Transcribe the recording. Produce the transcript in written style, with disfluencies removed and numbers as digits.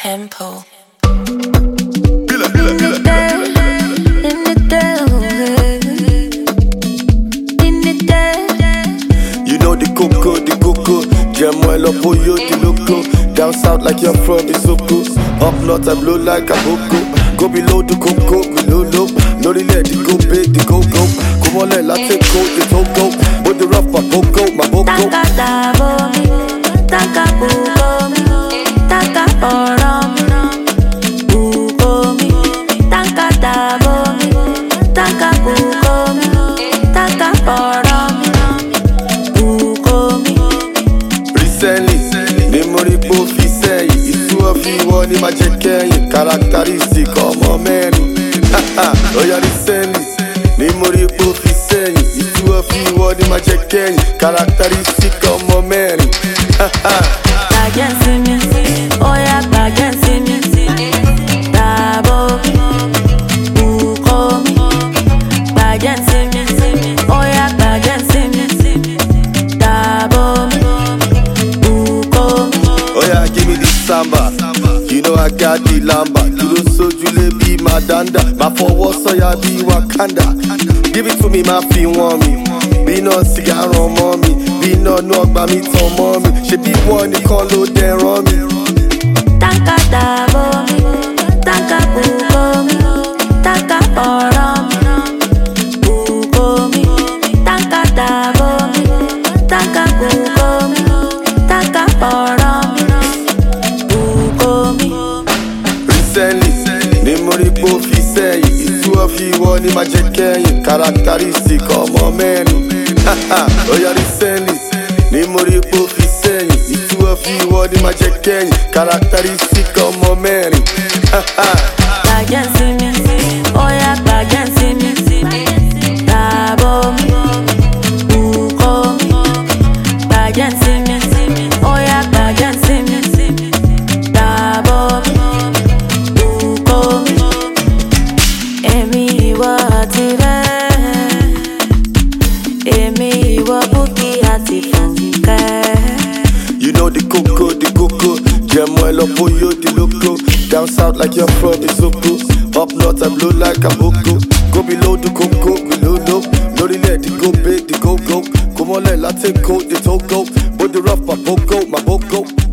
tempo. You know the coco, jam well up for you, the loco. Down south like you're from Isoko. Up north I blow like a boko. Go below the coco, below low. No let the go big, the go. Come on, let take coat, the togo. But the rough, my boko. Taka dabo mi, taka bugo mi, taka oro mi, bugo mi. Taka dabo mi, taka bugo mi, taka oro mi, bugo mi. Recently, memory both fi say it's two of you one in my check-in. Characteristic of my man. Oh yeah, recently, memory both fi say it's two of you one in my check-in. Characteristic of my man. Against me, oh yeah, against me. Dabo mi, bugo mi. Against me, oh yeah, against me. Dabo mi, bugo mi. Oh yeah, give me the samba. You know I got the lamba. Duro sojule be my danda. My forward so ya be Wakanda. Give it to me, my feel want me. Be no cigar on mommy. Be no by me to mommy. She be one you call load then run me. Taka dabo mi, taka bugo mi, taka oro mi, bugo mi. Taka dabo mi, taka bugo mi, taka oro mi, bugo mi. Recently, memory both fi say it's two of you one in my check-in. Characteristic of my man. Oh yeah, recently, memory both fi say it's two of you one in my check-in. Characteristic of my man. Against me, oh yeah, against me. Dabo mi, bugo mi. Against me, oh yeah, against me. Dabo mi, bugo mi. Èmi ìwọ tirẹ̀, èmi ìwọ Bukky àti Funkẹ́. You know the coco, jam well up for you, the loco. Down south like you're from Isoko. Up north I blow like a boko. Go below the coco, below low. No let the go big, the go. Come on, let take coat, the togo. But the rough, my boko.